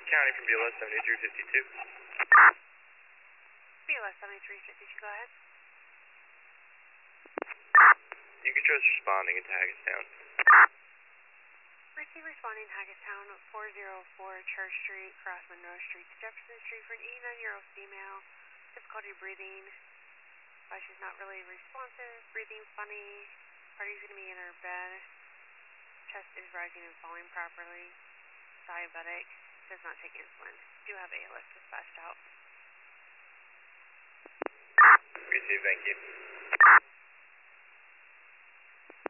County from BLS 7352. BLS 7352, go ahead. You can trust responding into Hagerstown. Receive responding Hagerstown 404 Church Street, cross Monroe Street to Jefferson Street for an 89-year-old female. Difficulty breathing. She's not really responsive. Breathing funny. Party's going to be in her bed. Chest is rising and falling properly. Diabetic. Does not take insulin. Do have ALS dispatched out. Receive, thank you.